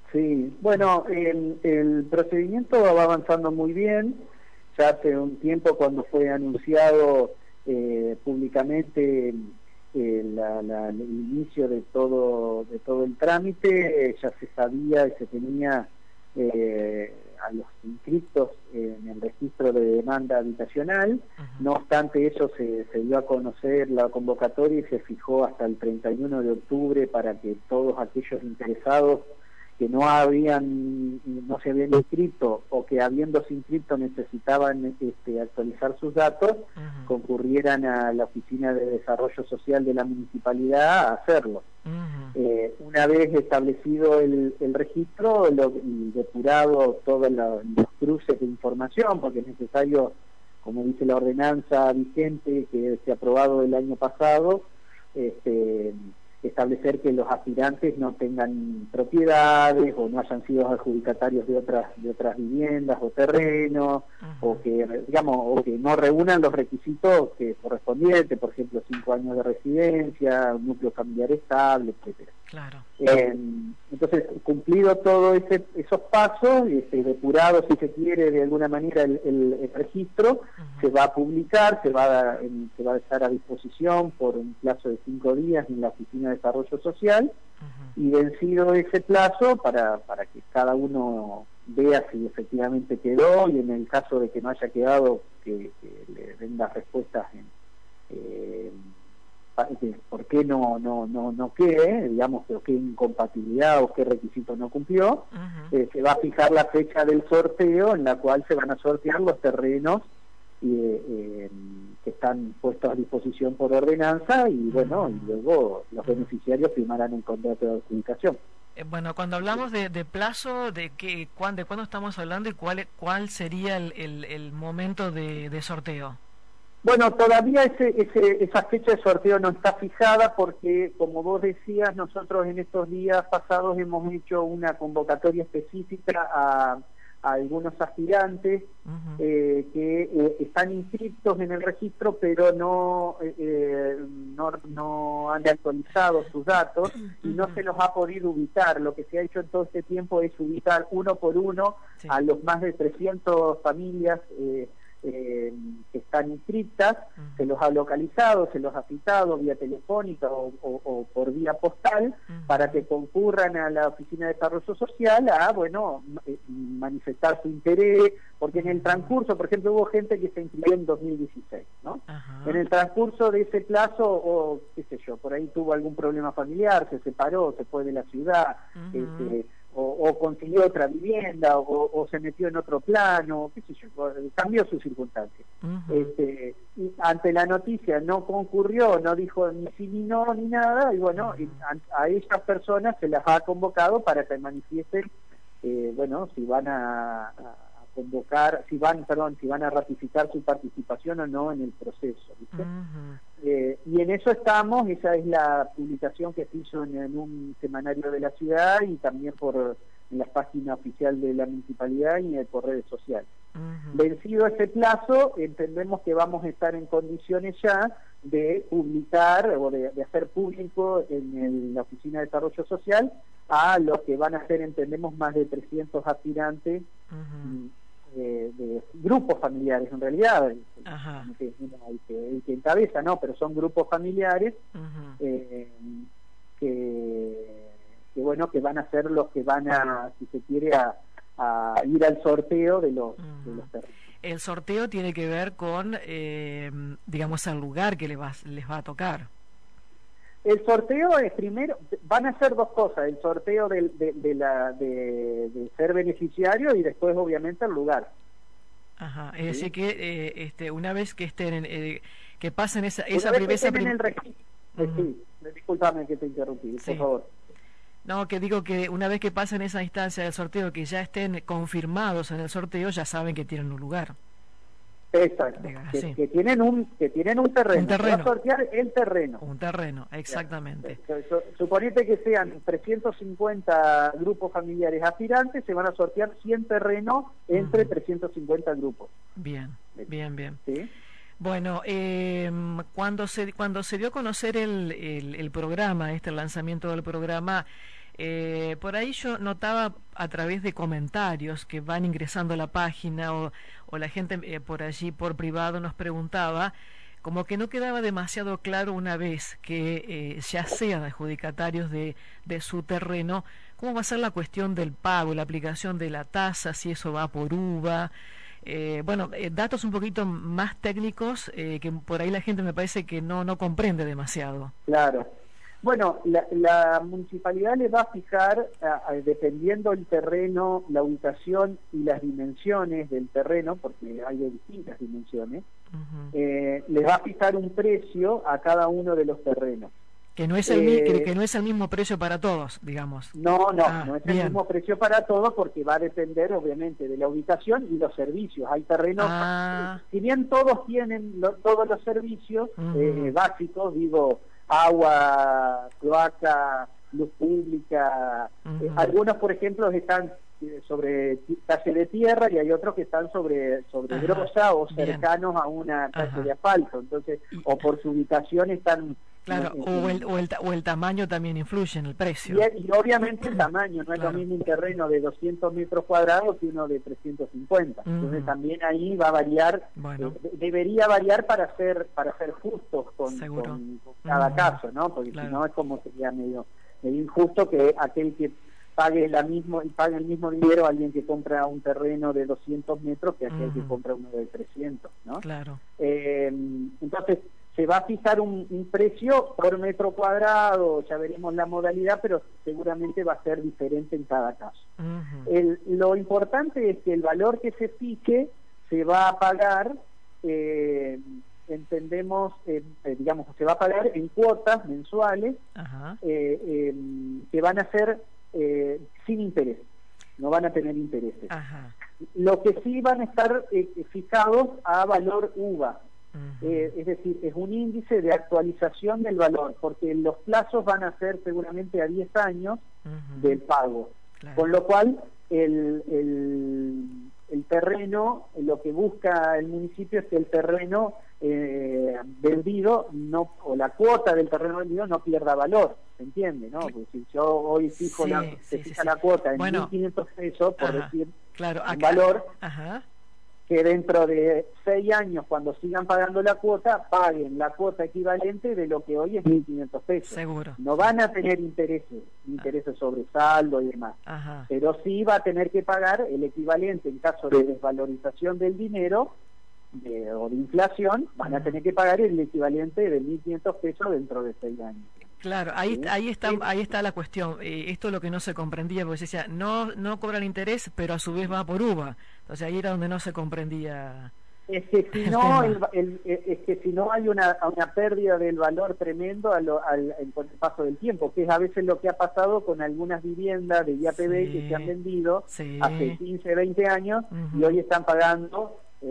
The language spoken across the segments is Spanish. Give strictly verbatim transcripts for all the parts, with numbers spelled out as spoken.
Sí, bueno, el, el procedimiento va avanzando muy bien. Ya hace un tiempo, cuando fue anunciado eh, públicamente eh, la, la, el inicio de todo de todo el trámite, eh, ya se sabía y se tenía eh, a los inscritos en el registro de demanda habitacional. Uh-huh. No obstante, eso se, se dio a conocer la convocatoria y se fijó hasta el treinta y uno de octubre para que todos aquellos interesados que no habían no se habían inscrito o que habiéndose inscrito necesitaban este, actualizar sus datos, uh-huh, concurrieran a la Oficina de Desarrollo Social de la Municipalidad a hacerlo. Uh-huh. Eh, una vez establecido el, el registro lo, y depurado todos los, los cruces de información, porque es necesario, como dice la ordenanza vigente que se ha aprobado el año pasado, este establecer que los aspirantes no tengan propiedades o no hayan sido adjudicatarios de otras de otras viviendas o terrenos, uh-huh, o que digamos o que no reúnan los requisitos que correspondientes, por ejemplo cinco años de residencia, un núcleo familiar estable, etcétera. Claro. Eh, entonces, cumplido todo ese, esos pasos, este, depurado si se quiere de alguna manera el, el, el registro, uh-huh, se va a publicar, se va a, en, se va a estar a disposición por un plazo de cinco días en la Oficina de Desarrollo Social, uh-huh, y vencido ese plazo para, para que cada uno vea si efectivamente quedó, y en el caso de que no haya quedado, que, que le den las respuestas en eh, por qué no no no no quede, digamos, o qué incompatibilidad o qué requisito no cumplió. Uh-huh. eh, se va a fijar la fecha del sorteo en la cual se van a sortear los terrenos eh, eh, que están puestos a disposición por ordenanza, y uh-huh, bueno, y luego los beneficiarios firmarán un contrato de adjudicación. Eh, bueno, cuando hablamos de, de plazo, ¿de qué, cuán, de cuándo estamos hablando y cuál cuál sería el, el, el momento de, de sorteo? Bueno, todavía ese, ese, esa fecha de sorteo no está fijada porque, como vos decías, nosotros en estos días pasados hemos hecho una convocatoria específica a, a algunos aspirantes, uh-huh, eh, que eh, están inscritos en el registro, pero no, eh, no, no han actualizado sus datos y no se los ha podido ubicar. Lo que se ha hecho en todo este tiempo es ubicar uno por uno, sí, a los más de trescientas familias eh, Eh, que están inscritas, uh-huh, se los ha localizado, se los ha citado vía telefónica o, o, o por vía postal, uh-huh, para que concurran a la Oficina de Desarrollo Social a, bueno, manifestar su interés, porque en el transcurso, por ejemplo, hubo gente que se inscribió en dos mil dieciséis, ¿no? Uh-huh. En el transcurso de ese plazo, o qué sé yo, por ahí tuvo algún problema familiar, se separó, se fue de la ciudad, uh-huh, este, O, o consiguió otra vivienda, o, o se metió en otro plano, qué sé yo, cambió sus circunstancias. Uh-huh. Este, y ante la noticia no concurrió, no dijo ni sí ni no ni nada, y bueno, uh-huh, y a, a esas personas se las ha convocado para que manifiesten, eh, bueno, si van a, a convocar, si van, perdón, si van a ratificar su participación o no en el proceso, ¿viste? Uh-huh. Eh, y en eso estamos. Esa es la publicación que se hizo en, en un semanario de la ciudad y también por en la página oficial de la municipalidad y por redes sociales. Uh-huh. Vencido ese plazo, entendemos que vamos a estar en condiciones ya de publicar o de, de hacer público en el, la Oficina de Desarrollo Social a los que van a ser, entendemos, más de trescientos aspirantes. Uh-huh. De, de grupos familiares, en realidad, el, que, el, que, el que encabeza, no, pero son grupos familiares, uh-huh, eh, que, que bueno, que van a ser los que van a, si se quiere, a, a ir al sorteo de los, uh-huh, de los terrenos. El sorteo tiene que ver con, eh, digamos, el lugar que les va, les va a tocar. El sorteo es primero, van a ser dos cosas, el sorteo de, de, de, la, de, de ser beneficiario y después obviamente el lugar. Ajá, es ¿sí? decir que eh, este, una vez que estén, eh, que pasen esa... esa una vez que esa estén prim... en el registro, uh-huh, sí, discúlpame que te interrumpí, sí, por favor. No, que digo que una vez que pasen esa instancia del sorteo, que ya estén confirmados en el sorteo, ya saben que tienen un lugar. Exacto, Diga, que, sí. que tienen un que tienen un terreno, un terreno. Se va a sortear el terreno. Un terreno, exactamente. Suponete que sean trescientos cincuenta grupos familiares aspirantes, se van a sortear cien terrenos entre uh-huh, trescientos cincuenta grupos. Bien, bien, bien. ¿Sí? Bueno, eh, cuando se cuando se dio a conocer el, el, el programa, este el lanzamiento del programa, Eh, por ahí yo notaba a través de comentarios que van ingresando a la página o, o la gente eh, por allí por privado nos preguntaba, como que no quedaba demasiado claro una vez que eh, ya sean adjudicatarios de, de su terreno, cómo va a ser la cuestión del pago, la aplicación de la tasa, si eso va por uva. Eh, bueno, eh, datos un poquito más técnicos eh, que por ahí la gente me parece que no, no comprende demasiado. Claro. Bueno, la, la municipalidad le va a fijar, a, a, dependiendo el terreno, la ubicación y las dimensiones del terreno, porque hay de distintas dimensiones, uh-huh. eh, les va a fijar un precio a cada uno de los terrenos. Que no es el, eh, que, que no es el mismo precio para todos, digamos. No, no, ah, no es bien. el mismo precio para todos porque va a depender obviamente de la ubicación y los servicios. Hay terrenos, ah. si bien todos tienen lo, todos los servicios uh-huh. eh, básicos, digo, agua, cloaca, luz pública, uh-huh. eh, algunos por ejemplo están eh, sobre calle de tierra y hay otros que están sobre sobre grosa o cercanos bien. A una calle Ajá. de asfalto, entonces, o por su ubicación están... Claro, no, o, el, o, el, o el tamaño también influye en el precio. Y, y obviamente el tamaño, no es claro. lo mismo un terreno de doscientos metros cuadrados que uno de trescientos cincuenta. Uh-huh. Entonces también ahí va a variar, bueno. eh, debería variar para ser para ser justos con, con, con cada uh-huh. caso, ¿no? Porque claro. si no es como sería medio, medio injusto que aquel que pague la mismo y pague el mismo dinero a alguien que compra un terreno de doscientos metros que aquel uh-huh. que compra uno de trescientos, ¿no? Claro. Eh, entonces se va a fijar un, un precio por metro cuadrado, ya veremos la modalidad, pero seguramente va a ser diferente en cada caso. Uh-huh. El, lo importante es que el valor que se fije se va a pagar, eh, entendemos, eh, eh, digamos, se va a pagar en cuotas mensuales uh-huh. eh, eh, que van a ser eh, sin interés, no van a tener intereses. Uh-huh. Lo que sí van a estar eh, fijados a valor uva. Uh-huh. Eh, es decir, es un índice de actualización del valor, porque los plazos van a ser seguramente a diez años uh-huh. del pago, claro. con lo cual el, el, el terreno, lo que busca el municipio es que el terreno eh, vendido, no, o la cuota del terreno vendido no pierda valor, ¿se entiende? ¿No? Porque si yo hoy fijo sí, la, sí, se fija sí, la sí. cuota en bueno, mil quinientos pesos, por ajá, decir claro, un acá, valor... Ajá. que dentro de seis años, cuando sigan pagando la cuota, paguen la cuota equivalente de lo que hoy es mil quinientos pesos. Seguro. No van a tener intereses, intereses ah. sobre saldo y demás. Ajá. Pero sí va a tener que pagar el equivalente en caso de desvalorización del dinero de, o de inflación, van a tener que pagar el equivalente de mil quinientos pesos dentro de seis años. Claro, ahí, ¿sí? ahí está ahí está la cuestión. Eh, esto es lo que no se comprendía, porque se decía, no no cobran interés, pero a su vez va por uva. Entonces ahí era donde no se comprendía. Es que si no el, el, es que si no hay una, una pérdida del valor tremendo a lo, al, con el paso del tiempo, que es a veces lo que ha pasado con algunas viviendas de I A P B sí, que se han vendido sí. hace quince, veinte años uh-huh. y hoy están pagando... Eh,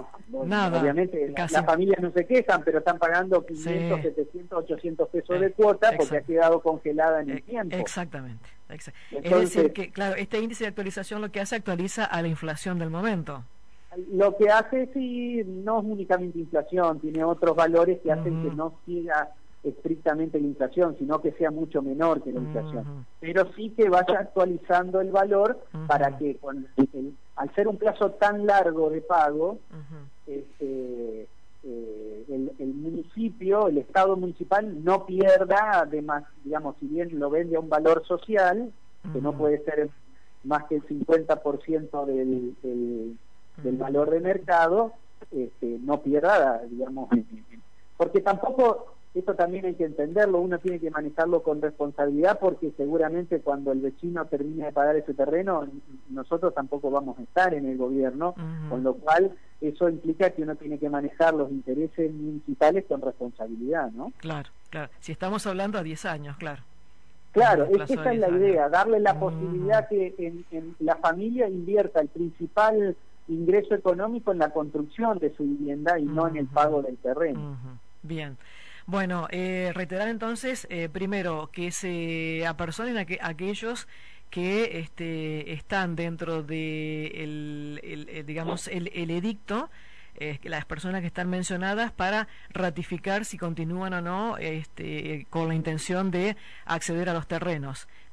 Nada, obviamente casi. Las familias no se quejan, pero están pagando quinientos, sí. setecientos, ochocientos pesos eh, de cuota porque exacto. ha quedado congelada en el eh, tiempo. Exactamente. Exact. Entonces, es decir, que claro, este índice de actualización lo que hace actualiza a la inflación del momento. Lo que hace, sí, no es únicamente inflación, tiene otros valores que hacen uh-huh. que no siga estrictamente la inflación, sino que sea mucho menor que la inflación. Uh-huh. Pero sí que vaya actualizando el valor uh-huh. para que con el, al ser un plazo tan largo de pago, uh-huh. este, eh, el, el municipio, el Estado municipal no pierda, además, digamos, si bien lo vende a un valor social, uh-huh. que no puede ser más que el cincuenta por ciento del, del, del uh-huh. valor de mercado, este, no pierda, digamos, porque tampoco... Esto también hay que entenderlo, uno tiene que manejarlo con responsabilidad porque seguramente cuando el vecino termine de pagar ese terreno, nosotros tampoco vamos a estar en el gobierno, uh-huh. con lo cual eso implica que uno tiene que manejar los intereses municipales con responsabilidad, ¿no? Claro, claro. Si estamos hablando a diez años, claro. Claro, es que esa es la idea, darle la uh-huh. posibilidad que en, en la familia invierta el principal ingreso económico en la construcción de su vivienda y uh-huh. no en el pago del terreno. Uh-huh. Bien. Bueno, eh, reiterar entonces, eh, primero, que se apersonen a que, aquellos que este, están dentro de, el, el, el, digamos, el, el edicto, eh, las personas que están mencionadas, para ratificar si continúan o no este, con la intención de acceder a los terrenos.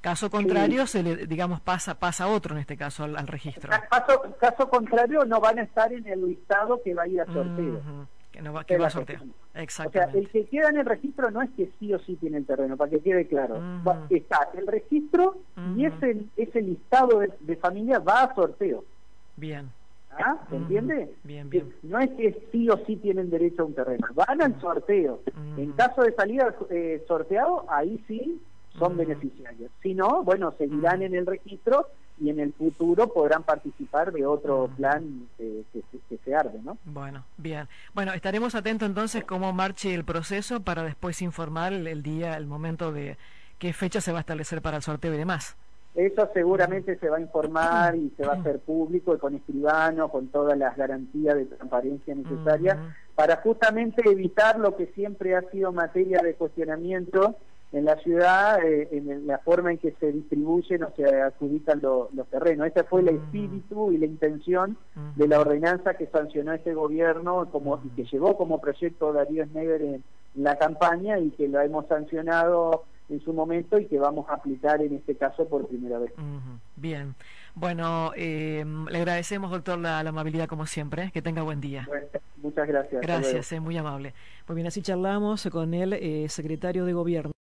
Caso contrario, sí. se le, digamos, pasa pasa otro en este caso al, al registro. Caso, caso contrario, no van a estar en el listado que va a ir a sorteo. Uh-huh. Que, no va, que va a sorteo. Exactamente. O sea, el que queda en el registro no es que sí o sí tiene el terreno, para que quede claro. Uh-huh. Va, está el registro uh-huh. y ese, ese listado de, de familia va a sorteo. Bien. ¿Ah? ¿Se uh-huh. entiende? Bien, bien. No es que sí o sí tienen derecho a un terreno, van al sorteo. Uh-huh. En caso de salida eh, sorteado, ahí sí son uh-huh. beneficiarios. Si no, bueno, seguirán uh-huh. en el registro y en el futuro podrán participar de otro uh-huh. plan eh, que, que, que se arme, ¿no? Bueno, bien. Bueno, estaremos atentos entonces cómo marche el proceso para después informar el, el día, el momento de qué fecha se va a establecer para el sorteo y demás. Eso seguramente se va a informar y se va a hacer público y con escribano, con todas las garantías de transparencia necesarias uh-huh. para justamente evitar lo que siempre ha sido materia de cuestionamiento en la ciudad, eh, en la forma en que se distribuyen o se adjudican lo, los terrenos. Ese fue el espíritu y la intención uh-huh. de la ordenanza que sancionó este gobierno como uh-huh. y que llevó como proyecto Darío Schneider en la campaña y que lo hemos sancionado en su momento y que vamos a aplicar en este caso por primera vez. Uh-huh. Bien. Bueno, eh, le agradecemos, doctor, la, la amabilidad como siempre. ¿eh? Que tenga buen día. Bueno, muchas gracias. Gracias, es eh, muy amable. Muy bien, así charlamos con el eh, secretario de Gobierno.